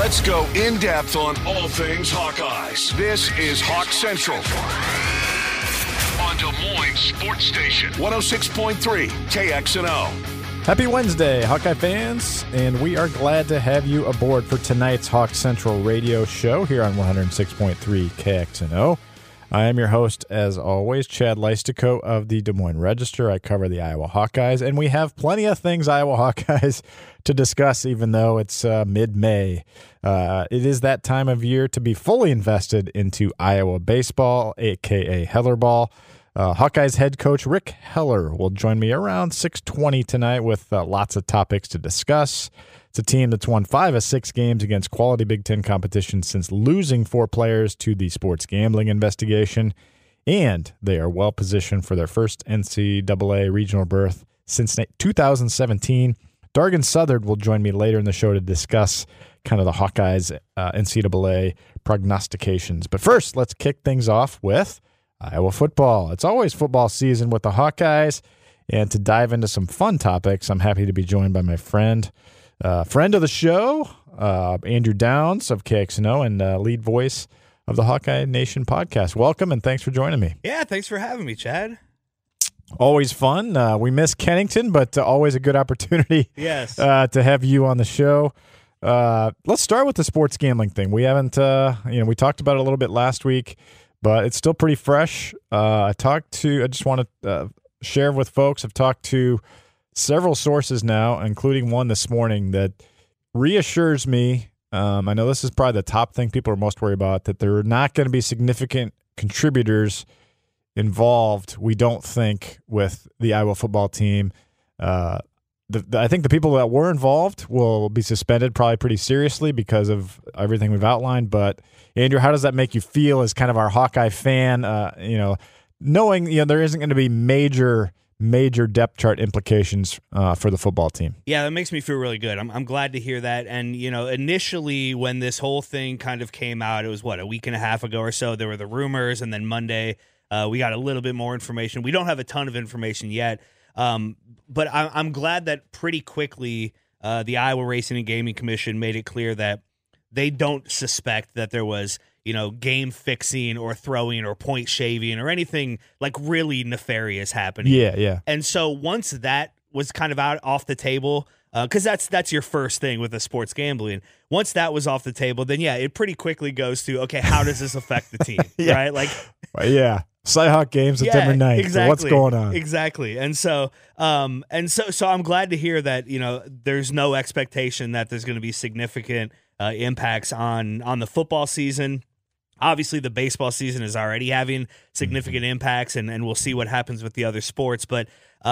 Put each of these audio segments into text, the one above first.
Let's go in depth on all things Hawkeyes. This is Hawk Central on Des Moines Sports Station 106.3 KXNO. Happy Wednesday, Hawkeye fans, and we are glad to have you aboard for tonight's Hawk Central radio show here on 106.3 KXNO. I am your host, as always, Chad Leistico of the Des Moines Register. I cover the Iowa Hawkeyes, and we have plenty of things Iowa Hawkeyes to discuss, even though it's mid-May. It is that time of year to be fully invested into Iowa baseball, a.k.a. Heller Ball. Hawkeyes head coach Rick Heller will join me around 6:20 tonight with lots of topics to discuss. It's a team that's won 5 of 6 games against quality Big Ten competition since losing 4 players to the sports gambling investigation, and they are well positioned for their first NCAA regional berth since 2017. Dargan Southard will join me later in the show to discuss kind of the Hawkeyes NCAA prognostications. But first, let's kick things off with Iowa football. It's always football season with the Hawkeyes, and to dive into some fun topics, I'm happy to be joined by my friend of the show, Andrew Downs of KXNO and lead voice of the Hawkeye Nation podcast. Welcome, and thanks for joining me. Yeah, thanks for having me, Chad. Always fun. We miss Kennington, but always a good opportunity Yes. To have you on the show. Let's start with the sports gambling thing. We haven't, we talked about it a little bit last week, but it's still pretty fresh. I just want to share with folks, I've talked to several sources now, including one this morning, that reassures me. I know this is probably the top thing people are most worried about, that there are not going to be significant contributors involved, we don't think, with the Iowa football team. I think the people that were involved will be suspended probably pretty seriously because of everything we've outlined. But, Andrew, how does that make you feel as kind of our Hawkeye fan, knowing there isn't going to be major depth chart implications for the football team? Yeah, that makes me feel really good. I'm glad to hear that. And, initially when this whole thing kind of came out, it was, a week and a half ago or so, there were the rumors, and then Monday we got a little bit more information. We don't have a ton of information yet, but I'm glad that pretty quickly the Iowa Racing and Gaming Commission made it clear that they don't suspect that there was game fixing or throwing or point shaving or anything like really nefarious happening. Yeah. And so once that was kind of off the table, because that's your first thing with the sports gambling. Once that was off the table, then it pretty quickly goes to, okay, how does this affect the team, right? Like, yeah. Cyhawk games September 9th. Exactly. So what's going on? Exactly. And so I'm glad to hear that, there's no expectation that there's going to be significant impacts on the football season. Obviously, the baseball season is already having significant impacts, and we'll see what happens with the other sports. But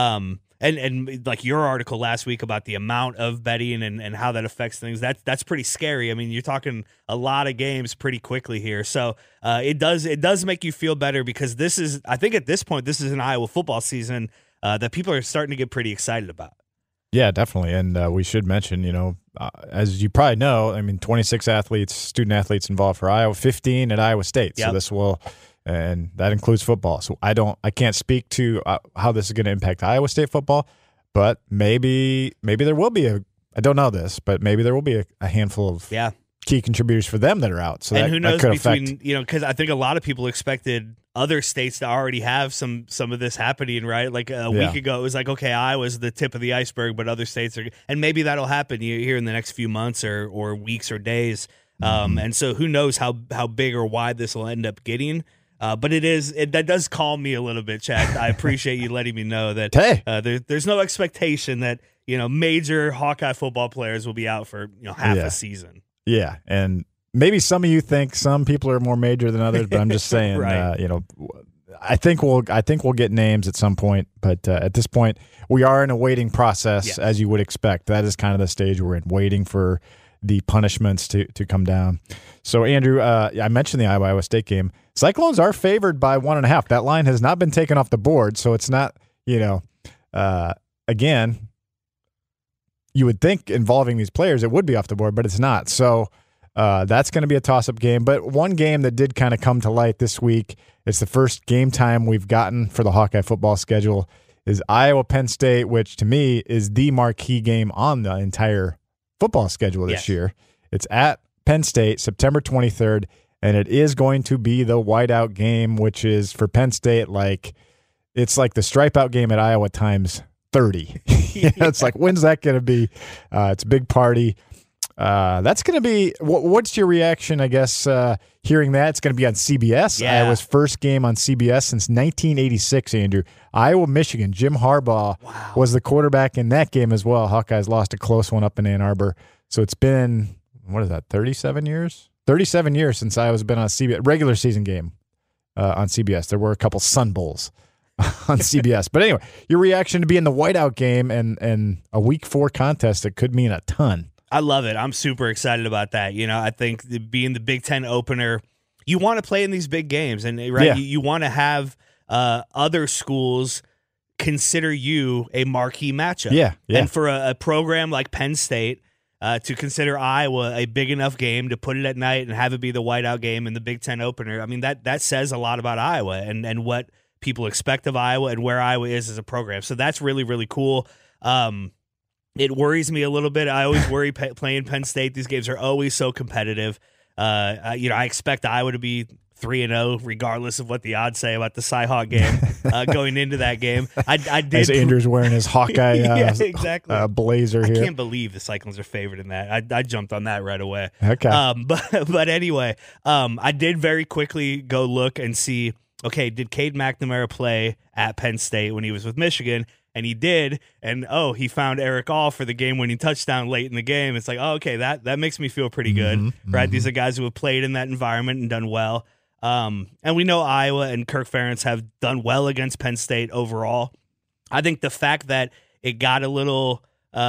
and like your article last week about the amount of betting and how that affects things, that's pretty scary. I mean, you're talking a lot of games pretty quickly here. So it does make you feel better, because I think at this point, this is an Iowa football season that people are starting to get pretty excited about. Yeah, definitely. And we should mention, as you probably know, 26 student athletes involved for Iowa, 15 at Iowa State. Yep. So this will, and that includes football. So I can't speak to how this is going to impact Iowa State football, but maybe there will be I don't know this, but maybe there will be a handful of key contributers for them that are out. So and who knows, that could affect, because I think a lot of people expected other states to already have some of this happening, right? Like a week ago, it was like, okay, Iowa's the tip of the iceberg, but other states are, and maybe that'll happen here in the next few months or weeks or days. And so who knows how big or wide this will end up getting. But that does calm me a little bit, Chad. I appreciate you letting me know that there's no expectation that major Hawkeye football players will be out for half a season. Yeah, and maybe some of you think some people are more major than others, but I'm just saying, right. I think we'll get names at some point, but at this point, we are in a waiting process, as you would expect. That is kind of the stage we're in, waiting for the punishments to come down. So, Andrew, I mentioned the Iowa State game. Cyclones are favored by 1.5. That line has not been taken off the board, so it's not, again, you would think involving these players, it would be off the board, but it's not. So that's going to be a toss-up game. But one game that did kind of come to light this week, it's the first game time we've gotten for the Hawkeye football schedule, is Iowa-Penn State, which to me is the marquee game on the entire football schedule this year. It's at Penn State, September 23rd, and it is going to be the whiteout game, which is for Penn State it's like the stripeout game at Iowa times 30. It's like, when's that going to be? It's a big party. That's going to be what's your reaction, I guess, hearing that? It's going to be on CBS. Yeah. Iowa's first game on CBS since 1986, Andrew. Iowa, Michigan. Jim Harbaugh was the quarterback in that game as well. Hawkeyes lost a close one up in Ann Arbor. So it's been, 37 years? 37 years since Iowa's been on CBS, regular season game on CBS. There were a couple Sun Bowls on CBS. But anyway, your reaction to being the whiteout game and a Week 4 contest that could mean a ton. I love it. I'm super excited about that. I think being the Big Ten opener, you want to play in these big games, and right, Yeah. you want to have other schools consider you a marquee matchup. Yeah. And for a program like Penn State to consider Iowa a big enough game to put it at night and have it be the whiteout game in the Big Ten opener, I mean, that says a lot about Iowa and what people expect of Iowa and where Iowa is as a program. So that's really, really cool. It worries me a little bit. I always worry playing Penn State. These games are always so competitive. I expect Iowa to be 3-0, regardless of what the odds say about the Cy-Hawk game going into that game. I did. As Andrew's wearing his Hawkeye yeah, exactly. blazer here. I can't believe the Cyclones are favored in that. I jumped on that right away. Okay. But anyway, I did very quickly go look and see, okay, did Cade McNamara play at Penn State when he was with Michigan? And he did, and he found Eric All for the game-winning touchdown late in the game. It's like, okay, that makes me feel pretty good, right? These are guys who have played in that environment and done well. And we know Iowa and Kirk Ferentz have done well against Penn State overall. I think the fact that it got a little,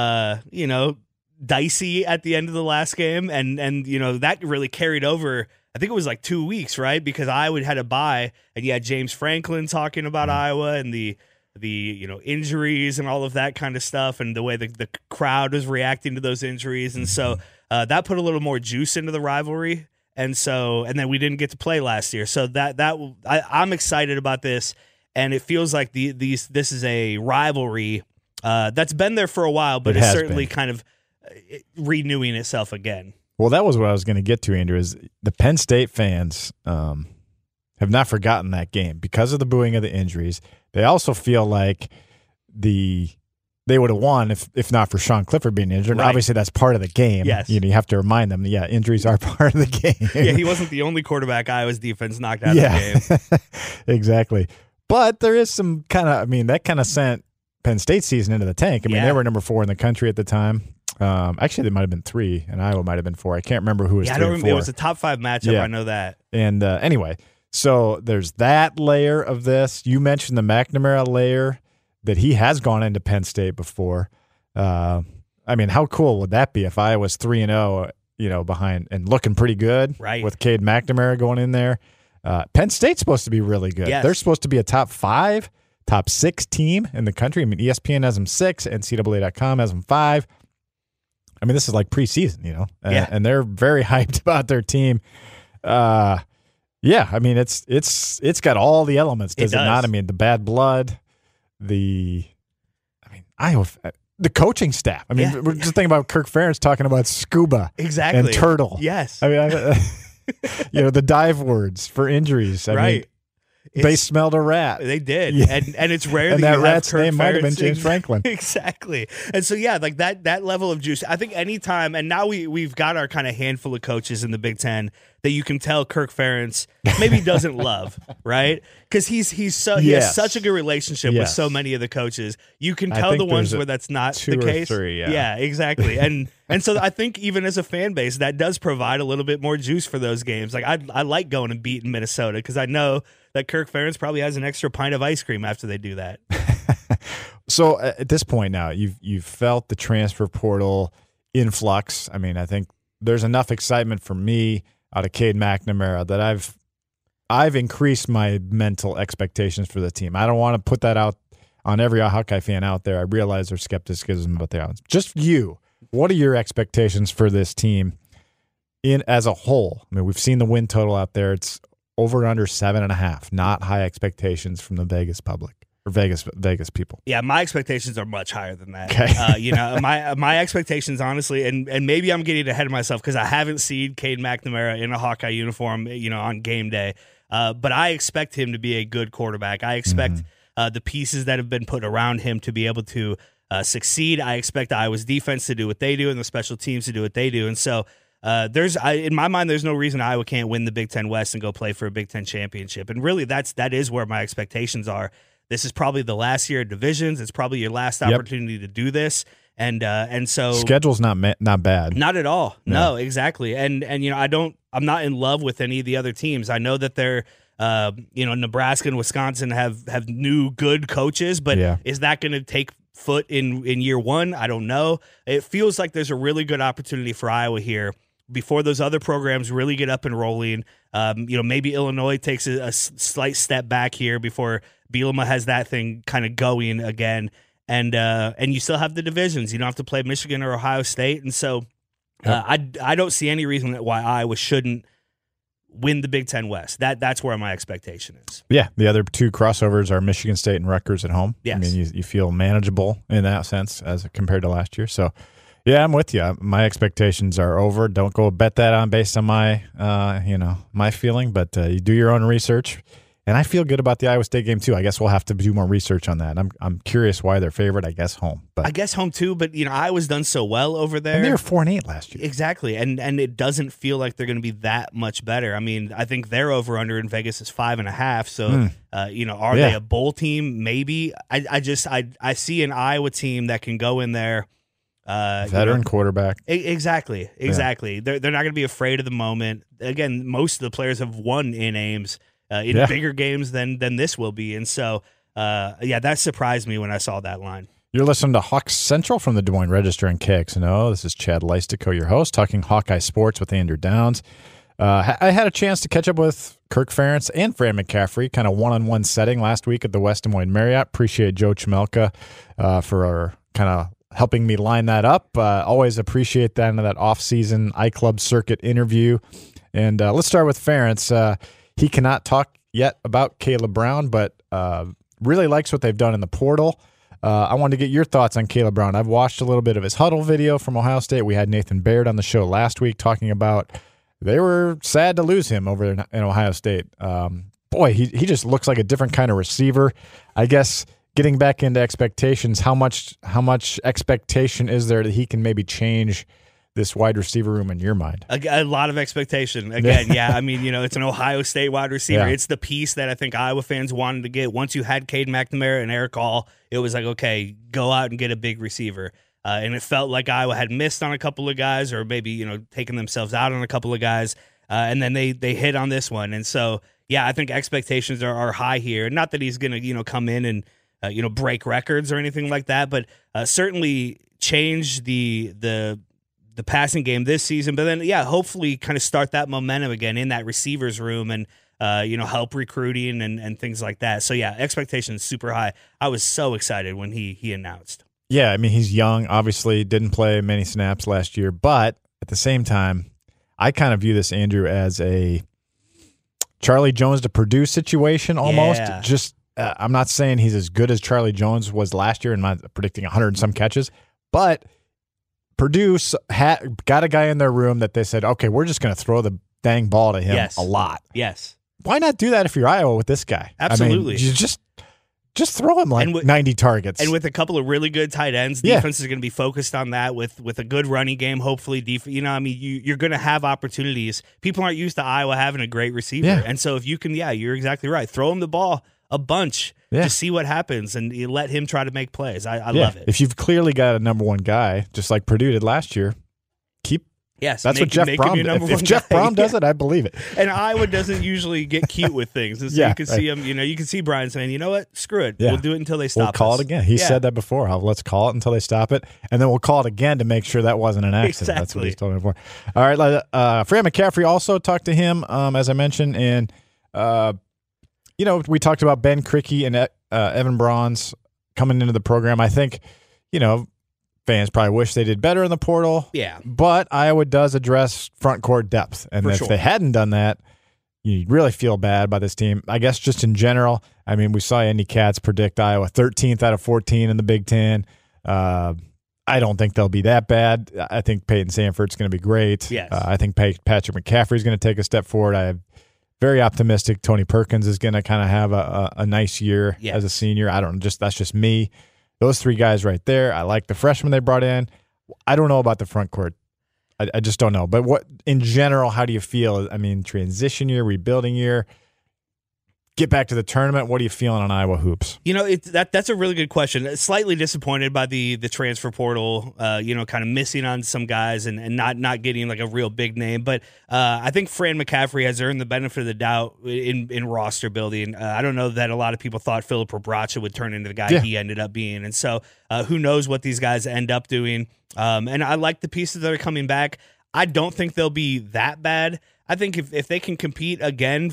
dicey at the end of the last game, and that really carried over. I think it was like 2 weeks, right? Because Iowa had a bye, and you had James Franklin talking about Iowa and the injuries and all of that kind of stuff, and the way the crowd was reacting to those injuries, and so that put a little more juice into the rivalry, and then we didn't get to play last year, so I'm excited about this, and it feels like this is a rivalry that's been there for a while, but it's certainly kind of renewing itself again. Well, that was what I was going to get to, Andrew. Is the Penn State fans have not forgotten that game because of the booing of the injuries. They also feel like they would have won if not for Sean Clifford being injured. Right. Obviously, that's part of the game. Yes. You have to remind them, injuries are part of the game. Yeah, he wasn't the only quarterback Iowa's defense knocked out of the game. Exactly. But there is some that kind of sent Penn State's season into the tank. They were number 4 in the country at the time. Actually, they might have been 3, and Iowa might have been 4. I can't remember who was 3 and 4. It was a top 5 matchup. Yeah. I know that. And anyway, so there's that layer of this. You mentioned the McNamara layer that he has gone into Penn State before. How cool would that be if Iowa's 3-0, behind and looking pretty good, right, with Cade McNamara going in there? Penn State's supposed to be really good. Yes. They're supposed to be a top 5, top 6 team in the country. ESPN has them 6, NCAA.com has them 5. This is like preseason, and they're very hyped about their team. It's got all the elements, does it not? The bad blood, Iowa, the coaching staff. We're just thinking about Kirk Ferentz talking about scuba, exactly, and turtle. Yes, the dive words for injuries. Right. They smelled a rat. They did, and it's rare and that that you rat's have Kirk name might have been Ferentz James Franklin. Exactly, and so like that level of juice. I think anytime, and now we've got our kind of handful of coaches in the Big Ten that you can tell Kirk Ferentz maybe doesn't love, right? Because he has such a good relationship with so many of the coaches. You can tell the ones where that's not the case. 2 or 3, yeah, exactly, and so I think even as a fan base, that does provide a little bit more juice for those games. Like I like going and beating Minnesota because I know that Kirk Ferentz probably has an extra pint of ice cream after they do that. So at this point now, you've felt the transfer portal influx. I think there's enough excitement for me out of Cade McNamara that I've increased my mental expectations for the team. I don't want to put that out on every Hawkeye fan out there. I realize there's skepticism about the odds. Just you, what are your expectations for this team as a whole? We've seen the win total out there. It's over and under 7.5. Not high expectations from the Vegas public. or Vegas people? Yeah, my expectations are much higher than that. Okay. My expectations, honestly, and maybe I'm getting ahead of myself because I haven't seen Cade McNamara in a Hawkeye uniform, on game day. But I expect him to be a good quarterback. I expect the pieces that have been put around him to be able to succeed. I expect Iowa's defense to do what they do and the special teams to do what they do. And so in my mind, there's no reason Iowa can't win the Big Ten West and go play for a Big Ten championship. And really, that is where my expectations are. This is probably the last year of divisions. It's probably your last opportunity to do this. And so schedule's not bad. Not at all. No, exactly. And I'm not in love with any of the other teams. I know that they're Nebraska and Wisconsin have new good coaches, but is that going to take foot in year one? I don't know. It feels like there's a really good opportunity for Iowa here before those other programs really get up and rolling. Maybe Illinois takes a slight step back here before Bielema has that thing kind of going again. And you still have the divisions. You don't have to play Michigan or Ohio State. And so I don't see any reason why Iowa shouldn't win the Big Ten West. That's where my expectation is. Yeah, the other two crossovers are Michigan State and Rutgers at home. Yes. I mean, you feel manageable in that sense as compared to last year. So, yeah, I'm with you. My expectations are over. Don't go bet that on based on my my feeling, but you do your own research. And I feel good about the Iowa State game too. I guess we'll have to do more research on that. I'm curious why they're favored. I guess home. But I guess home too. But Iowa's done so well over there. And they were 4-8 last year. Exactly, and it doesn't feel like they're going to be that much better. I mean, I think their over under in Vegas is 5.5. So are they a bowl team? Maybe. I see an Iowa team that can go in there. Veteran quarterback. Exactly. They're not going to be afraid of the moment. Again, most of the players have won in Ames. In bigger games than this will be. And so, that surprised me when I saw that line. You're listening to Hawks Central from the Des Moines Register and KXNO. This is Chad Leistico, your host, talking Hawkeye sports with Andrew Downs. I had a chance to catch up with Kirk Ferentz and Fran McCaffrey, kind of one-on-one setting last week at the West Des Moines Marriott. Appreciate Joe Chimelka for kind of helping me line that up. Always appreciate that in that off-season iClub circuit interview. And let's start with Ferentz. He cannot talk yet about Caleb Brown, but really likes what they've done in the portal. I wanted to get your thoughts on Caleb Brown. I've watched a little bit of his huddle video from Ohio State. We had Nathan Baird on the show last week talking about they were sad to lose him over in Ohio State. He just looks like a different kind of receiver. I guess getting back into expectations, how much expectation is there that he can maybe change this wide receiver room in your mind? A lot of expectation. Again, I mean, it's an Ohio State wide receiver. Yeah. It's the piece that I think Iowa fans wanted to get. Once you had Cade McNamara and Eric Hall, it was like, okay, go out and get a big receiver. And it felt like Iowa had missed on a couple of guys or maybe, taken themselves out on a couple of guys. And then they hit on this one. And so, I think expectations are high here. Not that he's going to, come in and, break records or anything like that, but certainly change the passing game this season, but then, hopefully kind of start that momentum again in that receivers room and, help recruiting and things like that. So, expectations super high. I was so excited when he announced. Yeah, I mean, he's young, obviously didn't play many snaps last year, but at the same time, I kind of view this, Andrew, as a Charlie Jones to Purdue situation almost. Just, I'm not saying he's as good as Charlie Jones was last year and I'm predicting 100 and some catches, but Purdue got a guy in their room that they said, okay, we're just going to throw the dang ball to him a lot. Yes. Why not do that if you're Iowa with this guy? Absolutely. I mean, you just throw him like 90 targets. And with a couple of really good tight ends, defense is going to be focused on that with a good running game, hopefully. You're going to have opportunities. People aren't used to Iowa having a great receiver. Yeah. And so if you can, you're exactly right. Throw him the ball a bunch. Just see what happens, and you let him try to make plays. I love it. If you've clearly got a number one guy, just like Purdue did last year, that's what Jeff Brom does. If Jeff Brom does it, I believe it. And Iowa doesn't usually get cute with things. And so you can see him, you can see Brian saying, you know what, screw it. We'll do it until they stop We'll call it again. He said that before. Let's call it until they stop it, and then we'll call it again to make sure that wasn't an accident. Exactly. That's what he's told me before. All right, Fran McCaffrey also talked to him, as I mentioned, and we talked about Ben Krikke and Evan Bronze coming into the program. I think, fans probably wish they did better in the portal. Yeah. But Iowa does address front court depth. And if they hadn't done that, you really feel bad by this team. I guess just in general, I mean, we saw Andy Katz predict Iowa 13th out of 14 in the Big Ten. I don't think they'll be that bad. I think Peyton Sanford's going to be great. Yes. I think Patrick McCaffrey's going to take a step forward. I'm very optimistic Tony Perkins is going to kind of have a nice year as a senior. I don't know, that's just me. Those three guys right there. I like the freshmen they brought in. I don't know about the front court. I just don't know. But what in general, how do you feel? I mean, transition year, rebuilding year, get back to the tournament. What are you feeling on Iowa hoops? That's a really good question. Slightly disappointed by the transfer portal, kind of missing on some guys and not getting like a real big name. But I think Fran McCaffrey has earned the benefit of the doubt in roster building. I don't know that a lot of people thought Philip Rebraca would turn into the guy he ended up being. And so who knows what these guys end up doing. And I like the pieces that are coming back. I don't think they'll be that bad. I think if they can compete again,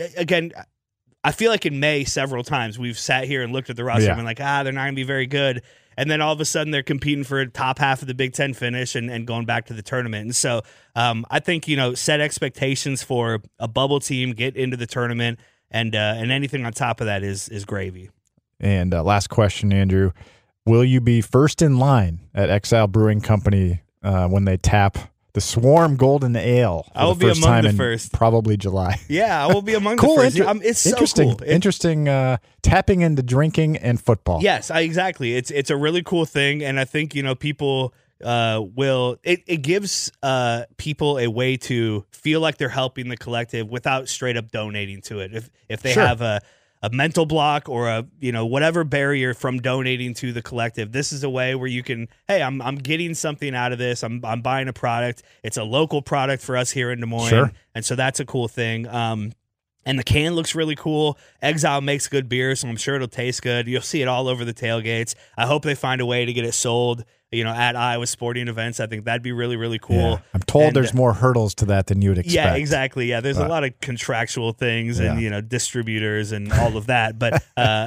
I feel like in May several times we've sat here and looked at the roster and been like, they're not going to be very good. And then all of a sudden they're competing for a top half of the Big Ten finish and going back to the tournament. And so I think, set expectations for a bubble team, get into the tournament, and anything on top of that is gravy. And last question, Andrew. Will you be first in line at Exile Brewing Company when they tap the Swarm Golden Ale? I will be among the first. Probably July. Yeah, I will be among the first. It's so interesting. Cool. Interesting tapping into drinking and football. Yes, exactly. It's a really cool thing, and I think people will. It gives people a way to feel like they're helping the collective without straight up donating to it. If they have a mental block or a whatever barrier from donating to the collective, this is a way where you can, hey, I'm getting something out of this. I'm buying a product. It's a local product for us here in Des Moines, and so that's a cool thing. And the can looks really cool. Exile makes good beer, so I'm sure it'll taste good. You'll see it all over the tailgates. I hope they find a way to get it sold at Iowa sporting events. I think that'd be really, really cool. Yeah. I'm told there's more hurdles to that than you would expect. Yeah, exactly. Yeah, there's a lot of contractual things and, distributors and all of that. But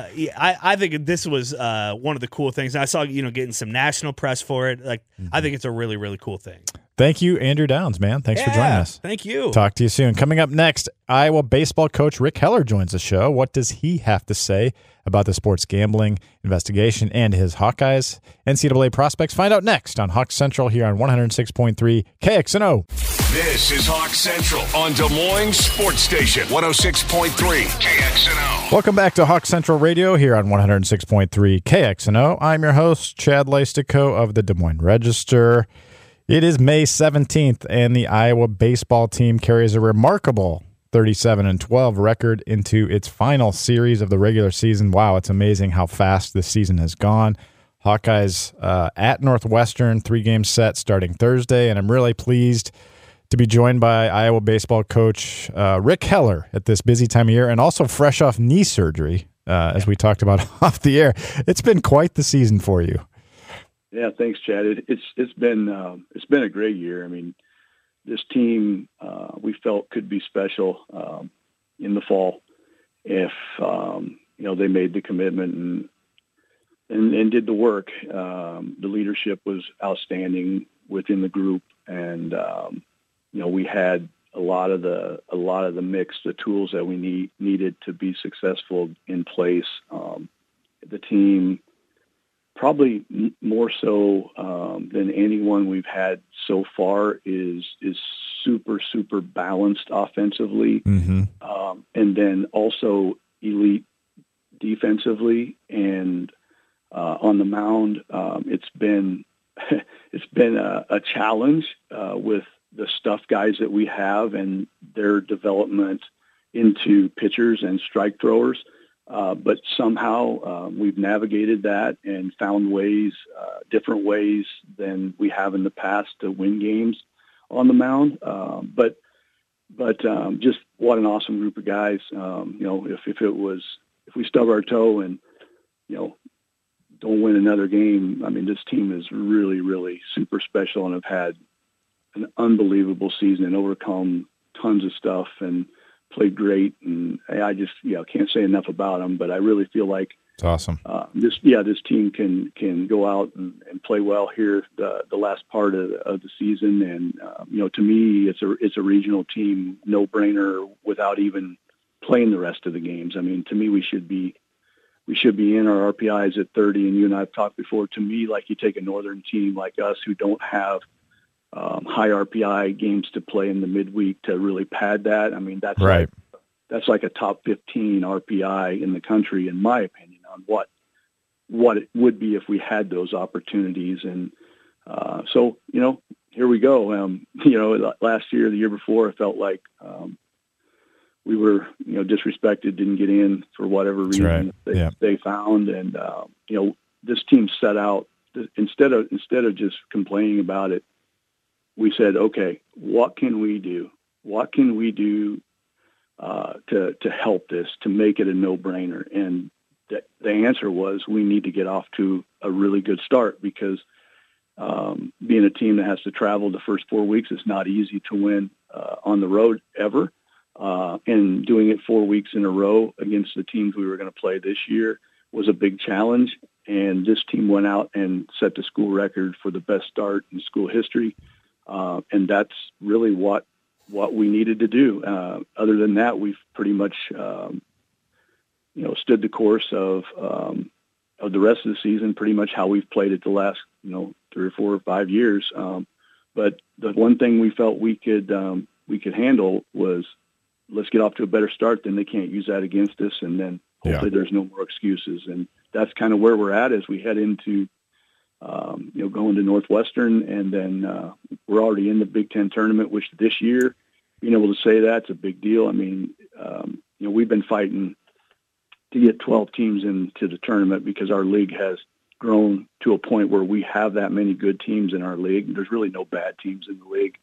I think this was one of the cool things. And I saw, getting some national press for it. Like, I think it's a really, really cool thing. Thank you, Andrew Downs, man. Thanks for joining us. Thank you. Talk to you soon. Coming up next, Iowa baseball coach Rick Heller joins the show. What does he have to say about the sports gambling investigation and his Hawkeyes NCAA prospects? Find out next on Hawk Central here on 106.3 KXNO. This is Hawk Central on Des Moines Sports Station 106.3 KXNO. Welcome back to Hawk Central Radio here on 106.3 KXNO. I'm your host, Chad Leistico of the Des Moines Register. It is May 17th, and the Iowa baseball team carries a remarkable 37-12 record into its final series of the regular season. Wow, it's amazing how fast this season has gone. Hawkeyes at Northwestern, 3-game set starting Thursday, and I'm really pleased to be joined by Iowa baseball coach Rick Heller at this busy time of year, and also fresh off knee surgery, as we talked about off the air. It's been quite the season for you. Yeah, thanks, Chad. It's been a great year. I mean, this team we felt could be special in the fall if they made the commitment and did the work. The leadership was outstanding within the group, and we had a lot of the mix, the tools that we needed to be successful in place. The team, probably more so than anyone we've had so far, is super balanced offensively, and then also elite defensively. And on the mound, it's been a challenge with the stuff guys that we have and their development into pitchers and strike throwers. But somehow we've navigated that and found ways, different ways than we have in the past to win games on the mound. But just what an awesome group of guys. If we stub our toe and don't win another game, I mean, this team is really, really super special and have had an unbelievable season and overcome tons of stuff and played great. And I just, can't say enough about them, but I really feel like It's awesome. This team can go out and play well here the last part of the season, and to me, it's a regional team, no brainer, without even playing the rest of the games. I mean, to me, we should be in our RPIs at 30, and you and I have talked before. To me, like, you take a northern team like us who don't have high RPI games to play in the midweek to really pad that. I mean, that's right. That's like a top 15 RPI in the country, in my opinion, on what it would be if we had those opportunities. And so, here we go. Last year, the year before, it felt like we were, disrespected, didn't get in for whatever reason they found. And, this team set out, instead of just complaining about it, we said, okay, what can we do? What can we do to help this, to make it a no-brainer? And the answer was, we need to get off to a really good start, because being a team that has to travel the first 4 weeks is not easy to win on the road ever. And doing it 4 weeks in a row against the teams we were going to play this year was a big challenge. And this team went out and set the school record for the best start in school history. And that's really what we needed to do. Other than that, we've pretty much, stood the course of the rest of the season, pretty much how we've played it the last, 3 or 4 or 5 years. But the one thing we felt we could handle was, let's get off to a better start. Then they can't use that against us. And then hopefully there's no more excuses. And that's kind of where we're at as we head into, going to Northwestern. And then we're already in the Big Ten tournament, which this year, being able to say that's a big deal. I mean, we've been fighting to get 12 teams into the tournament because our league has grown to a point where we have that many good teams in our league. There's really no bad teams in the league.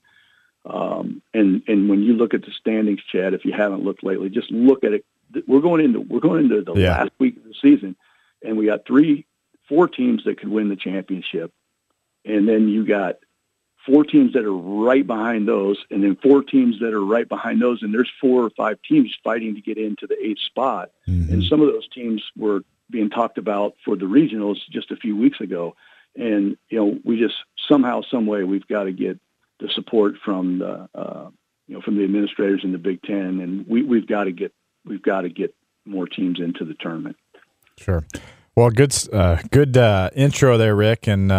And when you look at the standings, Chad, if you haven't looked lately, just look at it. We're going into the last week of the season, and we got 4 teams that could win the championship. And then you got 4 teams that are right behind those, and then 4 teams that are right behind those. And there's 4 or 5 teams fighting to get into the 8th spot. Mm-hmm. And some of those teams were being talked about for the regionals just a few weeks ago. And, we just somehow, some way, we've got to get the support from from the administrators in the Big Ten, and we've got to get more teams into the tournament. Sure. Well, good intro there, Rick. And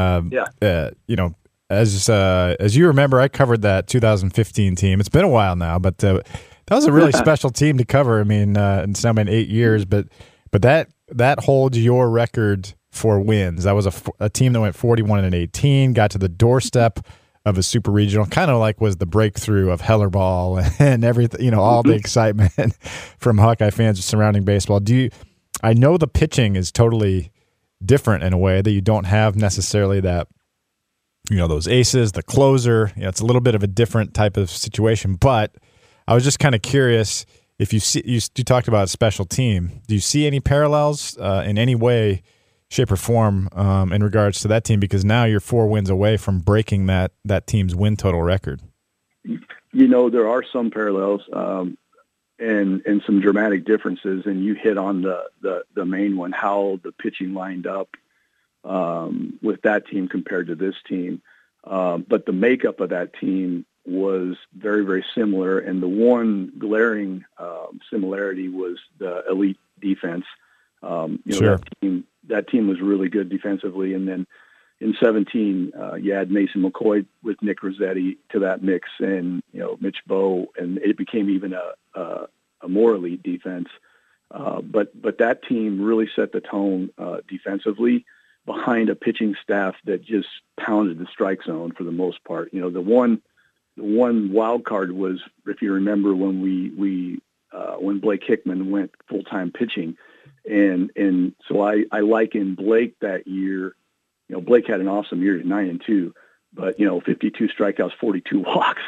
as you remember, I covered that 2015 team. It's been a while now, but that was a really special team to cover. I mean, it's now been 8 years, but that holds your record for wins. That was a team that went 41-18, got to the doorstep of a super regional, kind of like was the breakthrough of Heller Ball and everything, all the excitement from Hawkeye fans surrounding baseball. I know the pitching is totally different in a way that you don't have necessarily that, those aces, the closer, it's a little bit of a different type of situation, but I was just kind of curious if you talked about a special team. Do you see any parallels in any way, shape or form in regards to that team? Because now you're 4 wins away from breaking that team's win total record. There are some parallels and some dramatic differences, and you hit on the main one, how the pitching lined up with that team compared to this team. But the makeup of that team was very, very similar, and the one glaring similarity was the elite defense. Sure. That team was really good defensively. And then in 17, you add Mason McCoy with Nick Rossetti to that mix, and, Mitch Bowe, and it became even a more elite defense. But that team really set the tone defensively behind a pitching staff that just pounded the strike zone for the most part. The one wild card was, if you remember, when when Blake Hickman went full-time pitching. And so I liken Blake that year. Blake had an awesome year at 9-2, but 52 strikeouts, 42 walks.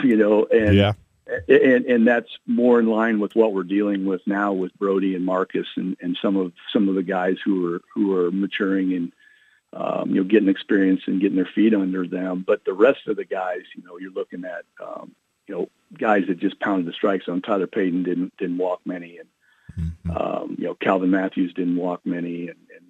And that's more in line with what we're dealing with now with Brody and Marcus and some of the guys who are maturing and getting experience and getting their feet under them. But the rest of the guys, you're looking at guys that just pounded the strike zone. Tyler Payton didn't walk many, and Calvin Matthews didn't walk many, and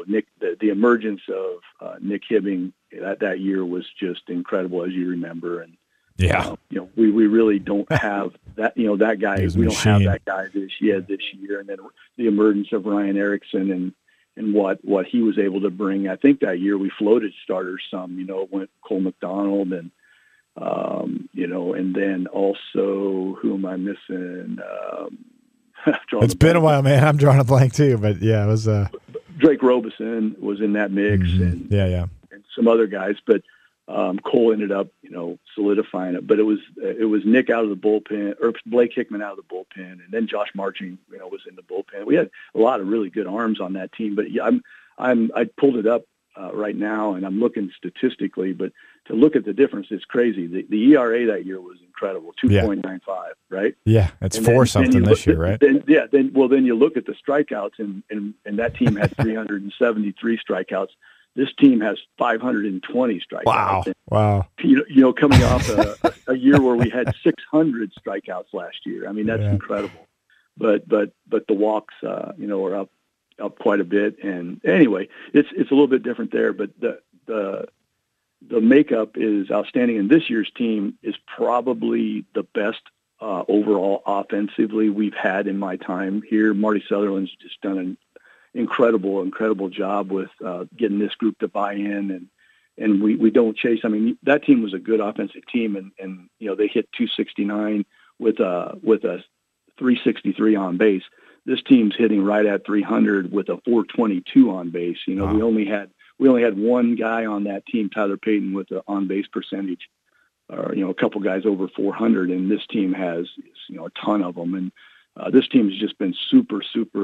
Nick, the emergence of Nick Hibbing that year was just incredible, as you remember. And we really don't have that. That guy. We don't have that guy this year. And then the emergence of Ryan Erickson and what he was able to bring. I think that year we floated starters some. Went Cole McDonald and and then also who am I missing? It's been a while, man. I'm drawing a blank too, but yeah, it was. Drake Robeson was in that mix, and some other guys, but Cole ended up, solidifying it. But it was Nick out of the bullpen, or Blake Hickman out of the bullpen, and then Josh Marching, was in the bullpen. We had a lot of really good arms on that team. But I pulled it up right now, and I'm looking statistically, but to look at the difference, it's crazy. The ERA that year was incredible, 2.95, right? Yeah, it's 4-something this year, right? Then you look at the strikeouts, and that team had 373 strikeouts. This team has 520 strikeouts. Wow. Coming off a year where we had 600 strikeouts last year. I mean, that's incredible. But the walks, are up quite a bit. And anyway, it's a little bit different there, but the makeup is outstanding. And this year's team is probably the best overall offensively we've had in my time here. Marty Sutherland's just done an incredible job with getting this group to buy in, and we don't chase. I mean, that team was a good offensive team, and they hit 269 with a 363 on base. This team's hitting right at 300 with a 422 on base. Wow. We only had one guy on that team, Tyler Payton, with an on base percentage, or a couple guys over 400, and this team has a ton of them. And this team has just been super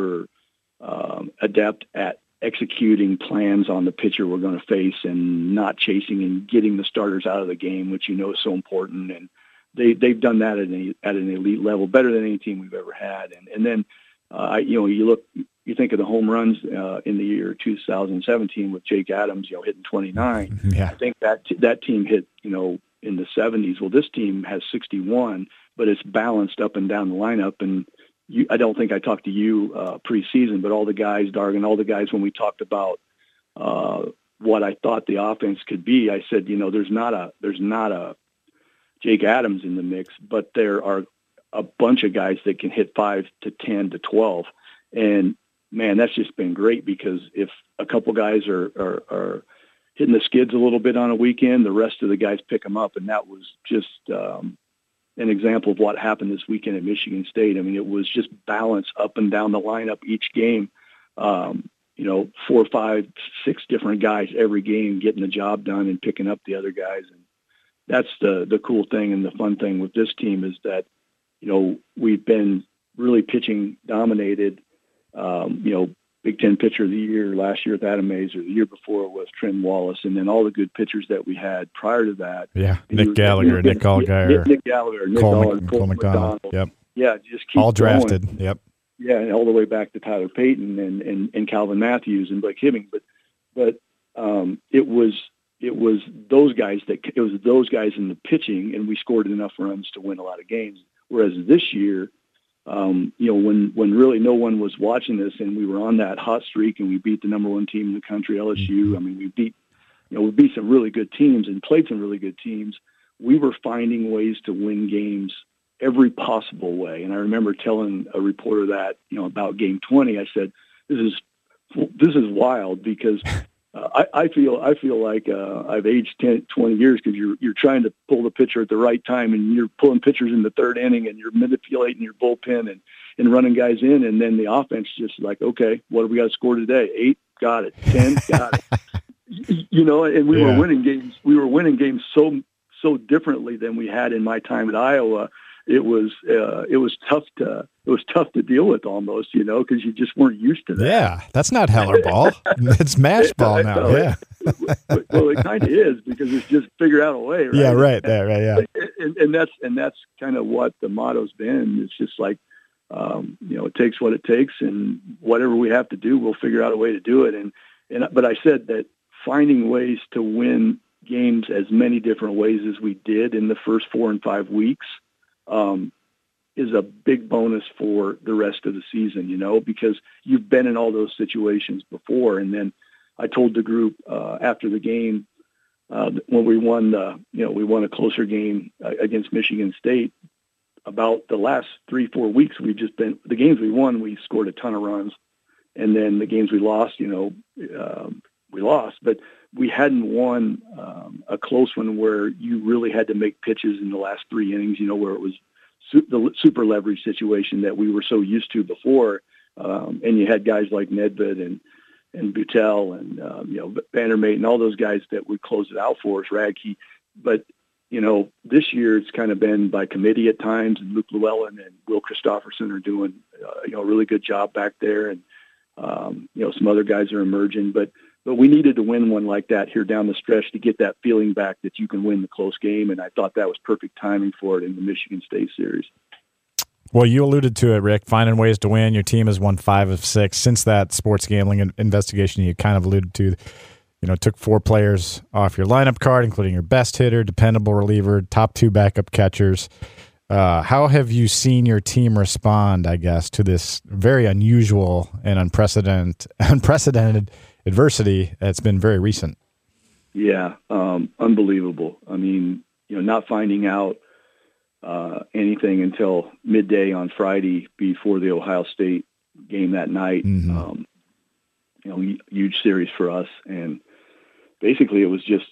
adept at executing plans on the pitcher we're going to face and not chasing and getting the starters out of the game, which is so important. And they've done that at an elite level, better than any team we've ever had. And then you think of the home runs in the year 2017 with Jake Adams, hitting 29. Yeah. I think that team hit in the 70s. Well, this team has 61, but it's balanced up and down the lineup. And I don't think I talked to you preseason, but all the guys, Dargan, all the guys, when we talked about what I thought the offense could be, I said, there's not a Jake Adams in the mix, but there are a bunch of guys that can hit 5 to 10 to 12. And man, that's just been great, because if a couple guys are hitting the skids a little bit on a weekend, the rest of the guys pick them up. And that was just an example of what happened this weekend at Michigan State. I mean, it was just balance up and down the lineup each game. 4, 5, 6 different guys every game getting the job done and picking up the other guys. And that's the cool thing and the fun thing with this team is that, we've been really pitching dominated. Big Ten pitcher of the year last year with Adam Mazer, the year before was Trent Wallace, and then all the good pitchers that we had prior to that. Yeah, Nick Gallagher, Nick Allgaier, Cole McDonald. Yep. Yeah, just keep all drafted. Going. Yep. Yeah, and all the way back to Tyler Payton and Calvin Matthews and Blake Hibbing, but it was those guys in the pitching, and we scored enough runs to win a lot of games. Whereas this year, when really no one was watching this, and we were on that hot streak, and we beat the number one team in the country, LSU. Mm-hmm. I mean, we beat some really good teams and played some really good teams. We were finding ways to win games every possible way. And I remember telling a reporter that, about game 20, I said, this is wild, because I feel like I've aged 10, 20 years, because you're trying to pull the pitcher at the right time, and you're pulling pitchers in the third inning, and you're manipulating your bullpen and running guys in, and then the offense just like, okay, what do we got to score today? 8, got it. 10, got it. And we were winning games. We were winning games so differently than we had in my time at Iowa. It was tough to deal with almost, because you just weren't used to that. Yeah, that's not Heller ball. It's match ball now. Yeah. Well, it kind of is, because it's just figure out a way. Right? Yeah, right there. Right. Yeah. And that's kind of what the motto's been. It's just like, it takes what it takes, and whatever we have to do, we'll figure out a way to do it. But I said that finding ways to win games as many different ways as we did in the first 4 and 5 weeks is a big bonus for the rest of the season, because you've been in all those situations before. And then I told the group after the game when we won a closer game against Michigan State. About the last 3-4 weeks, we've just been the games we won. We scored a ton of runs, and then the games we lost, we lost. But we hadn't won a close one where you really had to make pitches in the last 3 innings. Where it was the super leverage situation that we were so used to before, and you had guys like Nedved and Butel and Vandermeet and all those guys that would close it out for us, Radke. But this year it's kind of been by committee at times, and Luke Llewellyn and Will Christopherson are doing a really good job back there, and some other guys are emerging. But we needed to win one like that here down the stretch to get that feeling back that you can win the close game, and I thought that was perfect timing for it in the Michigan State series. Well, you alluded to it, Rick, finding ways to win. Your team has won 5 of 6 since that sports gambling investigation you kind of alluded to. Took 4 players off your lineup card, including your best hitter, dependable reliever, top 2 backup catchers. How have you seen your team respond, I guess, to this very unusual and unprecedented adversity that's been very recent? Yeah, unbelievable. I mean, not finding out anything until midday on Friday before the Ohio State game that night. Mm-hmm. Huge series for us. And basically it was just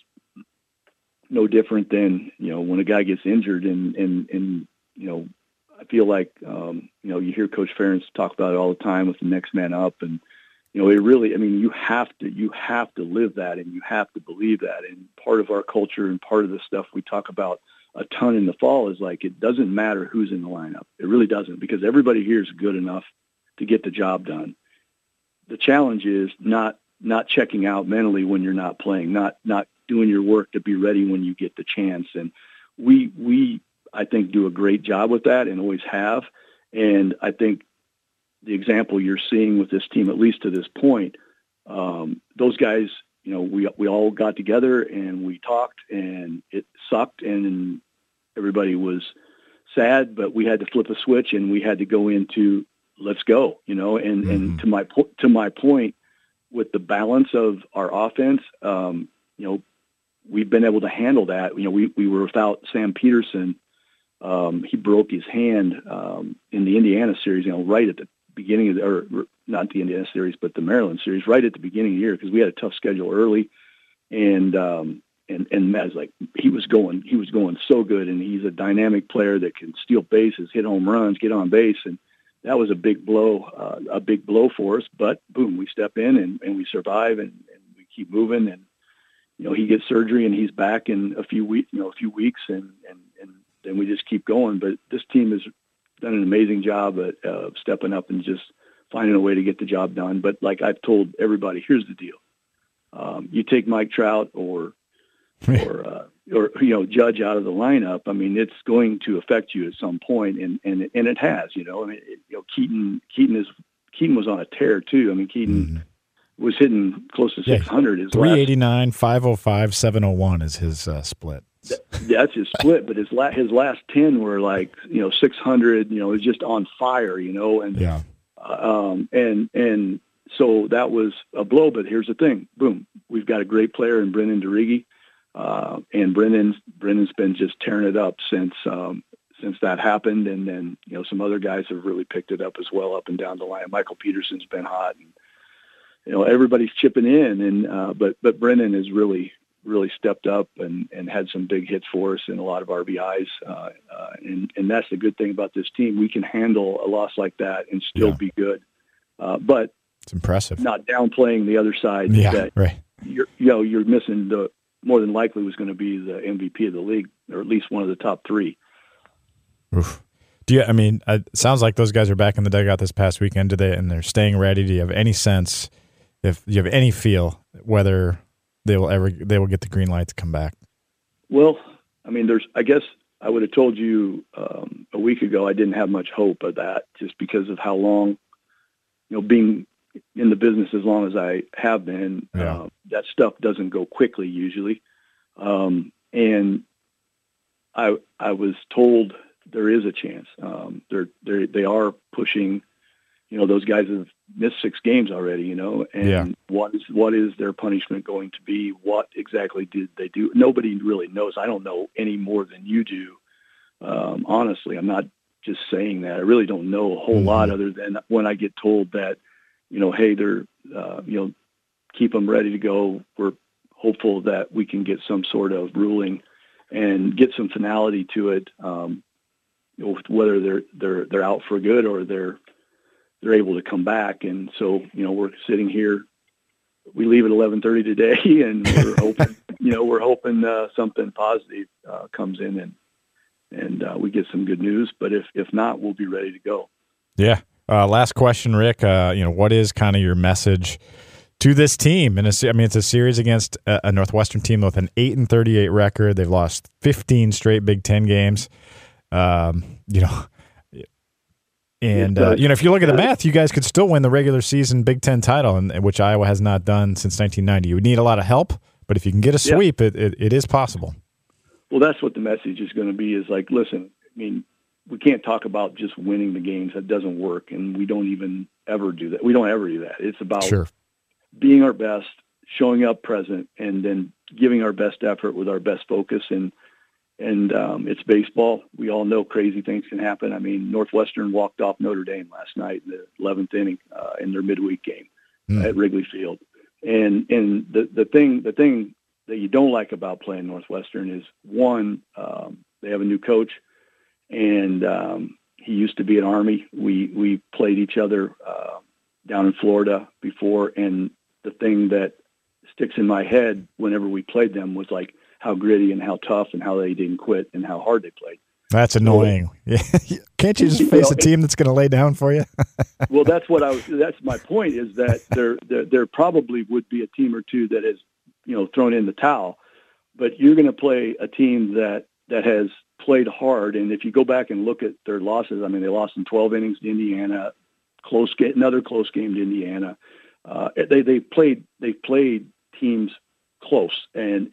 no different than, when a guy gets injured and I feel like, you hear Coach Ferentz talk about it all the time with the next man up. And, it really, you have to live that, and you have to believe that. And part of our culture and part of the stuff we talk about a ton in the fall is like, it doesn't matter who's in the lineup. It really doesn't, because everybody here is good enough to get the job done. The challenge is not checking out mentally when you're not playing, not doing your work to be ready when you get the chance. And we I think do a great job with that and always have. And I think the example you're seeing with this team, at least to this point, those guys, we all got together and we talked, and it sucked and everybody was sad, but we had to flip a switch and we had to go into let's go, and to my point with the balance of our offense, we've been able to handle that. We were without Sam Peterson. He broke his hand in the Indiana series, right at the beginning or not the Indiana series, but the Maryland series, right at the beginning of the year, because we had a tough schedule early. And Matt's like, he was going so good, and he's a dynamic player that can steal bases, hit home runs, get on base. And that was a big blow for us, but boom, we step in and we survive and we keep moving. And, he gets surgery and he's back in a few weeks, and then we just keep going. But this team has done an amazing job of stepping up and just finding a way to get the job done. But like I've told everybody, here's the deal. You take Mike Trout or Judge out of the lineup, it's going to affect you at some point, and it has. Keaton was on a tear too. Keaton was hitting close to 600. His 389, 505, 701 is his split. That's his split, but his last 10 were like 600. It was just on fire. And yeah. And so that was a blow. But here's the thing: boom, we've got a great player in Brennan DeRiggi. And Brennan's been just tearing it up since that happened. And then, some other guys have really picked it up as well, up and down the line. Michael Peterson's been hot, and, everybody's chipping in. And, but Brennan has really stepped up and had some big hits for us and a lot of RBIs. And that's the good thing about this team. We can handle a loss like that and still be good. But it's impressive. Not downplaying the other side. Yeah, that right. You're missing the more than likely was going to be the MVP of the league, or at least one of the top 3. Oof. It sounds like those guys are back in the dugout this past weekend. And they're staying ready? Do you have any sense, if you have any feel, whether they will get the green light to come back? Well, I guess I would have told you a week ago I didn't have much hope of that, just because of how long, being in the business as long as I have been, that stuff doesn't go quickly usually. And I was told there is a chance. They are pushing those guys have missed 6 games already, and what is their punishment going to be? What exactly did they do? Nobody really knows. I don't know any more than you do. Honestly, I'm not just saying that. I really don't know a whole lot other than when I get told that, hey, they're, keep them ready to go. We're hopeful that we can get some sort of ruling and get some finality to it. Whether they're out for good or they're able to come back. And so, we're sitting here, we leave at 11:30 today, and we're hoping, something positive, comes in and we get some good news, but if not, we'll be ready to go. Yeah. Last question, Rick, what is kind of your message to this team? And it's a series against a Northwestern team with an 8-38 record. They've lost 15 straight Big Ten games. And if you look at the math, you guys could still win the regular season Big Ten title, and which Iowa has not done since 1990. You would need a lot of help, but if you can get a sweep, it is possible. Well, that's what the message is going to be, is like, listen, we can't talk about just winning the games. That doesn't work, and we don't even ever do that. We don't ever do that. It's about being our best, showing up present, and then giving our best effort with our best focus. And it's baseball. We all know crazy things can happen. Northwestern walked off Notre Dame last night in the 11th inning in their midweek game at Wrigley Field. And the thing that you don't like about playing Northwestern is, one, they have a new coach, and he used to be an Army. We played each other down in Florida before, and the thing that sticks in my head whenever we played them was like how gritty and how tough and how they didn't quit and how hard they played. That's annoying. Can't you just face a team that's going to lay down for you? Well, that's my point, is that there probably would be a team or two that has, thrown in the towel, but you're going to play a team that has played hard. And if you go back and look at their losses, they lost in 12 innings to Indiana, another close game to Indiana. They played teams close, and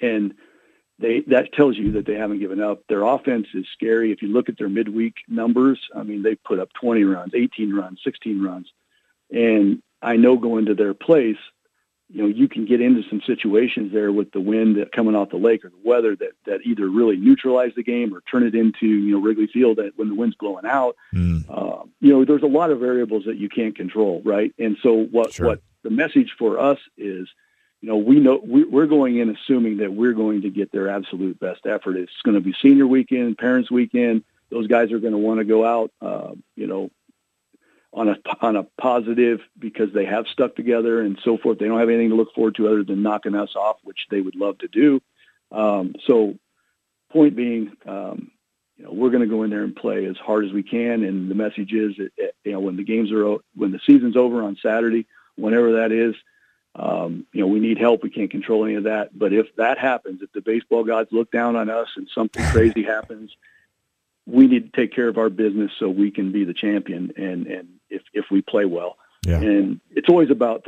that tells you that they haven't given up. Their offense is scary. If you look at their midweek numbers, they put up 20 runs, 18 runs, 16 runs. And I know going to their place, you can get into some situations there with the wind coming off the lake or the weather that either really neutralize the game or turn it into, Wrigley Field when the wind's blowing out. There's a lot of variables that you can't control, right? And so what the message for us is, we know we're going in assuming that we're going to get their absolute best effort. It's going to be senior weekend, parents weekend. Those guys are going to want to go out, on a positive, because they have stuck together and so forth. They don't have anything to look forward to other than knocking us off, which they would love to do. So point being, we're going to go in there and play as hard as we can. And the message is that, when the season's over on Saturday, whenever that is, we need help. We can't control any of that. But if that happens, if the baseball gods look down on us and something crazy happens, we need to take care of our business so we can be the champion. And if we play well, and it's always about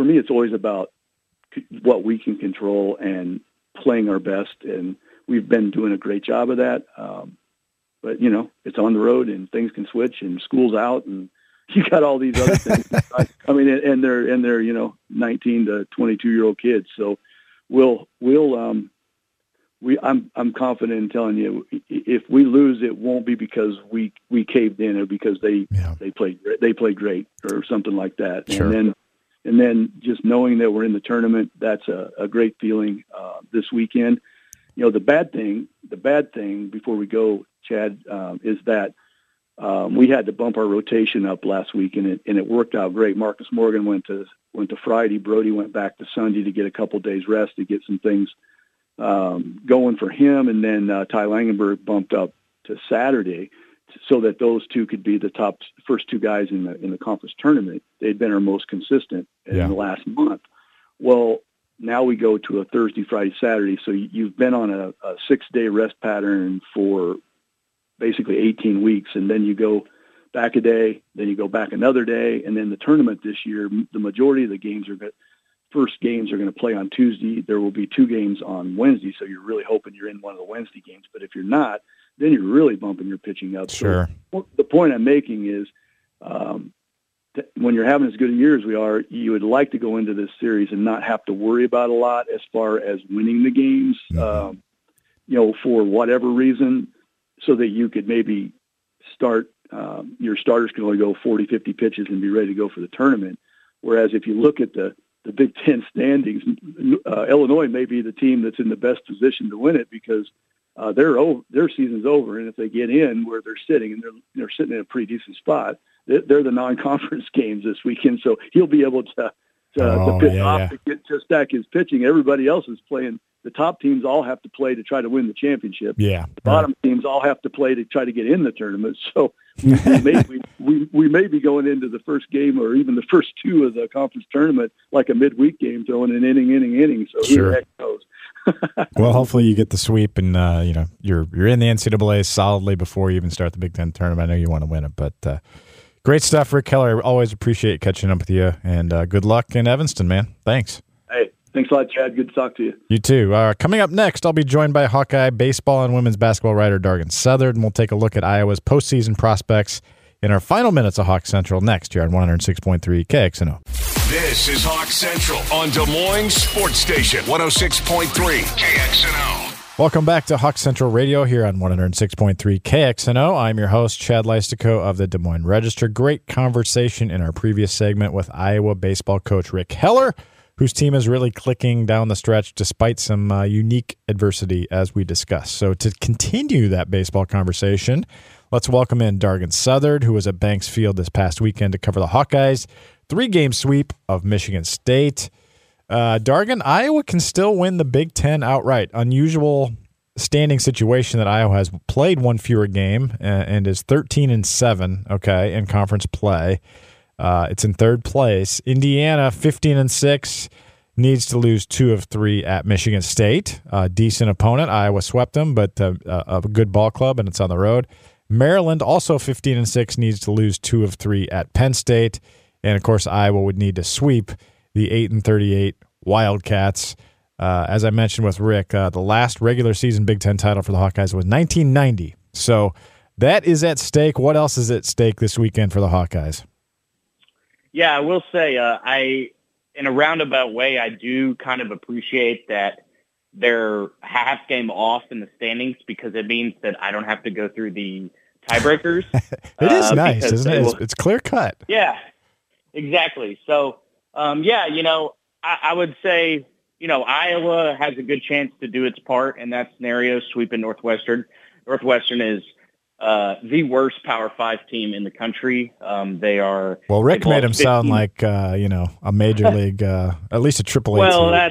what we can control and playing our best. And we've been doing a great job of that. But it's on the road and things can switch and school's out and you got all these other things. And they're 19 to 22-year-old kids. So I'm confident in telling you, if we lose, it won't be because we caved in or because they played great or something like that. Sure. And then just knowing that we're in the tournament, that's a great feeling this weekend. The bad thing before we go, Chad, is that we had to bump our rotation up last week, and it worked out great. Marcus Morgan went to Friday. Brody went back to Sunday to get a couple days rest to get some things going for him, and then Ty Langenberg bumped up to Saturday so that those two could be the first two guys in the conference tournament. They'd been our most consistent in the last month. Well, now we go to a Thursday, Friday, Saturday. So you've been on a 6-day rest pattern for basically 18 weeks, and then you go back a day, then you go back another day, and then the tournament this year, the majority of the first games are going to play on Tuesday. There will be 2 games on Wednesday, so you're really hoping you're in one of the Wednesday games. But if you're not, then you're really bumping your pitching up. Sure. So the point I'm making is when you're having as good a year as we are, you would like to go into this series and not have to worry about a lot as far as winning the games, for whatever reason, so that you could maybe start, your starters can only go 40, 50 pitches and be ready to go for the tournament. Whereas if you look at the Big Ten standings, Illinois may be the team that's in the best position to win it because their season's over. And if they get in where they're sitting, and they're sitting in a pretty decent spot, they're the non-conference games this weekend. So he'll be able to pitch off to stack his pitching. Everybody else is playing. The top teams all have to play to try to win the championship. Yeah. The bottom teams all have to play to try to get in the tournament. So we may be going into the first game or even the first two of the conference tournament like a midweek game, throwing an inning. So who the heck knows? Well, hopefully you get the sweep and you're in the NCAA solidly before you even start the Big Ten tournament. I know you want to win it, but great stuff, Rick Keller. Always appreciate catching up with you, and good luck in Evanston, man. Thanks. Hey, thanks a lot, Chad. Good to talk to you. You too. Coming up next, I'll be joined by Hawkeye baseball and women's basketball writer Dargan Southard, and we'll take a look at Iowa's postseason prospects in our final minutes of Hawk Central next here on 106.3 KXNO. This is Hawk Central on Des Moines Sports Station, 106.3 KXNO. Welcome back to Hawk Central Radio here on 106.3 KXNO. I'm your host, Chad Leistico of the Des Moines Register. Great conversation in our previous segment with Iowa baseball coach Rick Heller, whose team is really clicking down the stretch despite some unique adversity, as we discussed. So to continue that baseball conversation, let's welcome in Dargan Southard, who was at Banks Field this past weekend to cover the Hawkeyes' 3-game sweep of Michigan State. Dargan, Iowa can still win the Big Ten outright. Unusual standing situation that Iowa has played one fewer game and is 13-7, in conference play. It's in third place. Indiana, 15-6, needs to lose 2 of 3 at Michigan State. Decent opponent. Iowa swept them, but a good ball club, and it's on the road. Maryland, also 15-6, needs to lose 2 of 3 at Penn State. And, of course, Iowa would need to sweep the 8-38 Wildcats. As I mentioned with Rick, the last regular season Big Ten title for the Hawkeyes was 1990. So that is at stake. What else is at stake this weekend for the Hawkeyes? Yeah, I will say, in a roundabout way, I do kind of appreciate that they're half game off in the standings because it means that I don't have to go through the tiebreakers. It is nice, isn't it? It's clear cut. Yeah, exactly. So, I would say, Iowa has a good chance to do its part in that scenario, sweeping Northwestern. Northwestern is the worst Power 5 team in the country. They are. Well, Rick made him sound like a major league, at least a AAA. Well,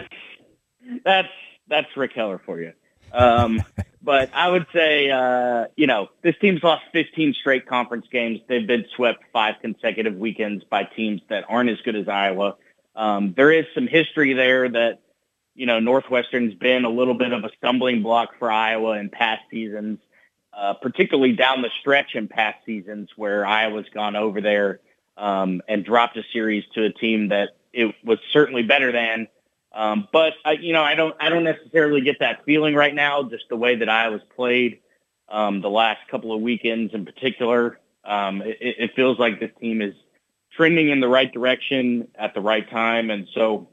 that's Rick Heller for you. But I would say, this team's lost 15 straight conference games. They've been swept 5 consecutive weekends by teams that aren't as good as Iowa. There is some history there that, Northwestern's been a little bit of a stumbling block for Iowa in past seasons, particularly down the stretch in past seasons where Iowa's gone over there and dropped a series to a team that it was certainly better than. But I don't necessarily get that feeling right now, just the way that Iowa's played the last couple of weekends in particular. It feels like this team is trending in the right direction at the right time. And so,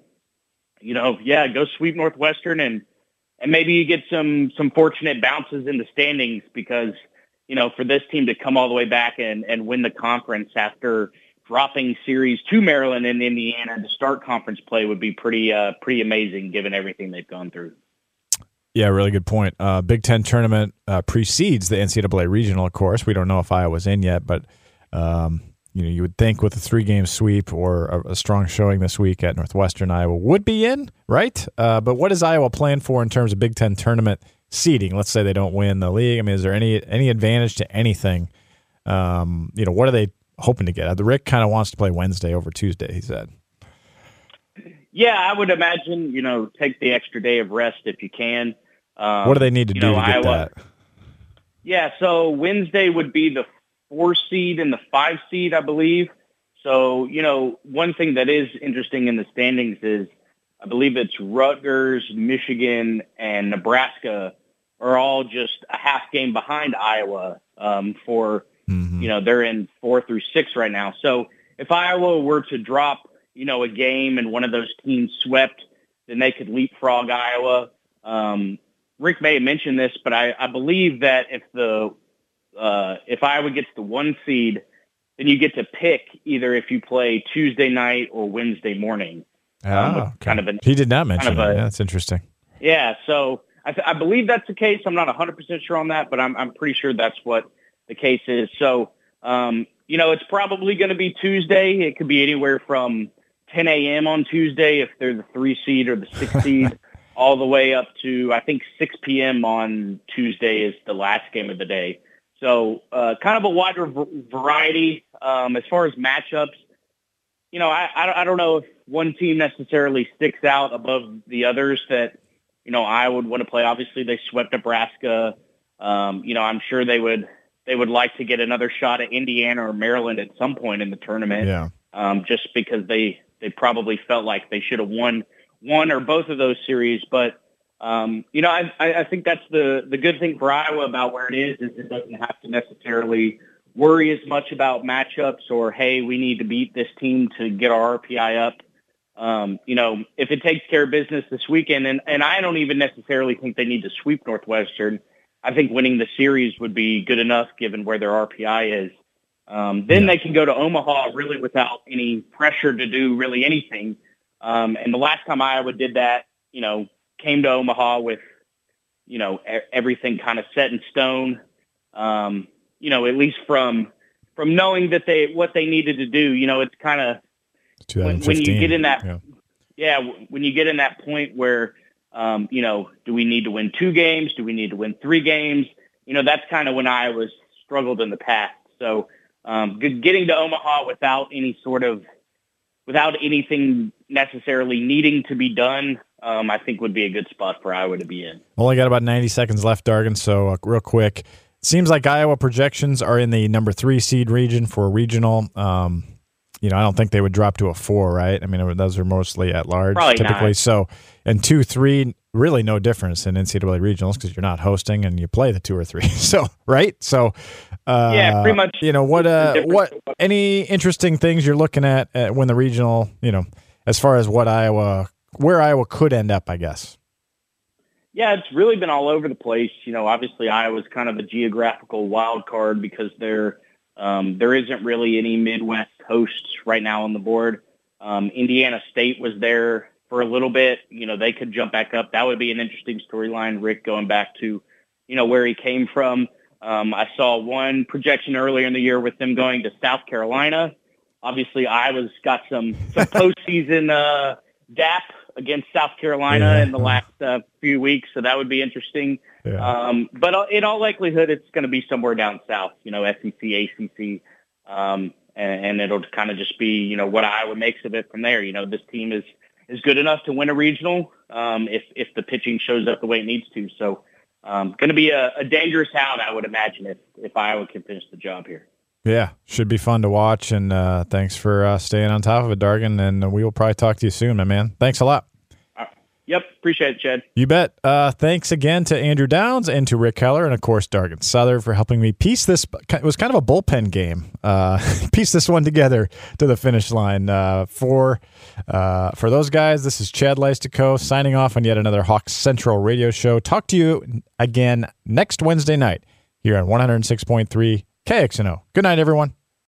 go sweep Northwestern and maybe you get some fortunate bounces in the standings because, for this team to come all the way back and win the conference after dropping series to Maryland and Indiana to start conference play would be pretty amazing given everything they've gone through. Yeah, really good point. Big Ten tournament precedes the NCAA regional, of course. We don't know if Iowa's in yet, but you would think with a 3-game sweep or a strong showing this week at Northwestern, Iowa would be in, right? But what is Iowa plan for in terms of Big Ten tournament seeding? Let's say they don't win the league. I mean, is there any advantage to anything? What are they hoping to get? Rick kind of wants to play Wednesday over Tuesday, he said. Yeah, I would imagine, take the extra day of rest if you can. What do they need to do to get that? Yeah, so Wednesday would be the 4 seed and the 5 seed, I believe. So, one thing that is interesting in the standings is I believe it's Rutgers, Michigan, and Nebraska are all just a half game behind Iowa for, they're in 4 through 6 right now. So if Iowa were to drop, a game and one of those teams swept, then they could leapfrog Iowa. Rick may have mentioned this, but I believe that if Iowa gets the 1 seed, then you get to pick either if you play Tuesday night or Wednesday morning. Okay. He did not mention that. That's interesting. Yeah, so I believe that's the case. I'm not 100% sure on that, but I'm pretty sure that's what the case is. So, it's probably going to be Tuesday. It could be anywhere from 10 a.m. on Tuesday if they're the 3 seed or the 6 seed, all the way up to, I think, 6 p.m. on Tuesday is the last game of the day. So kind of a wider variety as far as matchups. I don't know if one team necessarily sticks out above the others that, I would want to play. Obviously, they swept Nebraska. I'm sure they would like to get another shot at Indiana or Maryland at some point in the tournament. Yeah. Just because they probably felt like they should have won one or both of those series. But, I think that's the good thing for Iowa about where it is it doesn't have to necessarily worry as much about matchups or, hey, we need to beat this team to get our RPI up. If it takes care of business this weekend, and I don't even necessarily think they need to sweep Northwestern. I think winning the series would be good enough given where their RPI is. Then they can go to Omaha really without any pressure to do really anything. And the last time Iowa did that, came to Omaha with, everything kind of set in stone. At least from knowing that what they needed to do, it's kind of when you get in that, when you get in that point where, do we need to win 2 games? Do we need to win 3 games? That's kind of when Iowa's struggled in the past. So getting to Omaha without anything necessarily needing to be done, I think would be a good spot for Iowa to be in. Only got about 90 seconds left, Dargan, so real quick. Seems like Iowa projections are in the number 3 seed region for a regional. I don't think they would drop to a 4, right? I mean, those are mostly at large typically. Not. So, and 2, 3, really no difference in NCAA regionals because you're not hosting and you play the 2 or 3. So, right? So, pretty much. What any interesting things you're looking at when the regional, as far as where Iowa could end up, I guess. Yeah, it's really been all over the place. Obviously Iowa's kind of a geographical wild card because there isn't really any Midwest hosts right now on the board. Indiana State was there for a little bit. They could jump back up. That would be an interesting storyline, Rick, going back to, where he came from. I saw one projection earlier in the year with them going to South Carolina. Obviously, Iowa's got some postseason DAP against South Carolina in the last few weeks, so that would be interesting. Yeah. But in all likelihood, it's going to be somewhere down south, SEC, ACC, and it'll kind of just be, what Iowa makes of it from there. This team is good enough to win a regional if the pitching shows up the way it needs to. So going to be a dangerous out, I would imagine, if Iowa can finish the job here. Yeah, should be fun to watch, and thanks for staying on top of it, Dargan, and we will probably talk to you soon, my man. Thanks a lot. Yep, appreciate it, Chad. You bet. Thanks again to Andrew Downs and to Rick Keller and, of course, Dargan Southern for helping me piece this. It was kind of a bullpen game. Piece this one together to the finish line. For those guys, this is Chad Leistico signing off on yet another Hawks Central radio show. Talk to you again next Wednesday night here on 106.3 KXNO. Good night, everyone.